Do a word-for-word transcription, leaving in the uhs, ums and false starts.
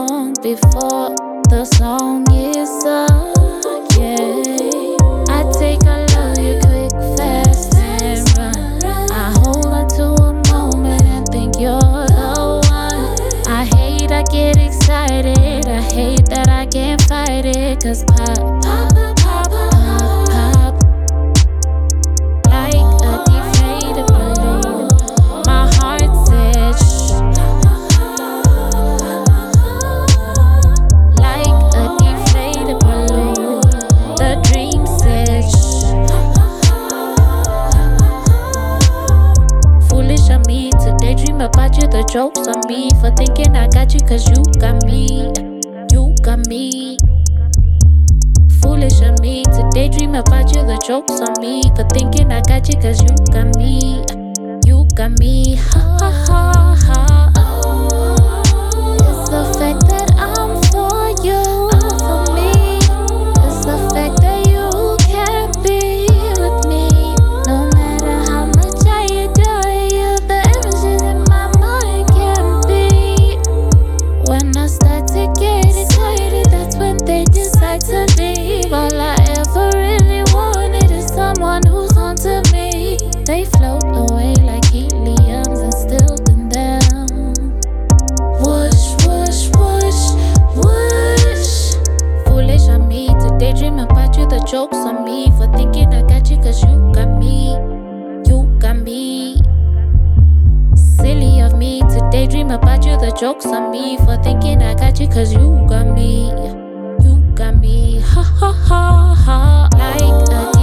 long before the song is up, yeah. I take a love you quick, fast, and run. I hold on to a moment and think you're the one. I hate I get excited, I hate that I can't fight it. Cause pop, pop, pop, pop, pop, pop, like a deflated balloon. My heart said shh, like a deflated balloon. The dream said shh. Foolish of me to daydream about you. The joke's on me for thinking I got you. Cause you got me, you got me. Foolish of me to daydream about you. The joke's on me for thinking I got you. Cause you got me, you got me. Ha ha ha ha. It's the fact that I'm for you, for me. It's the fact that you can't be with me. No matter how much I adore you, the images in my mind can't be. When I start to get excited, that's when they decide to leave. All I ever really wanted is someone who's onto me. They float away like heliums and still in them. Whoosh, whoosh, whoosh, whoosh. Foolish of me to daydream about you. The joke's on me for thinking I got you. Cause you got me, you got me. Silly of me to daydream about you. The joke's on me for thinking I got you. Cause you got me, you got me. Ha ha ha ha. Like a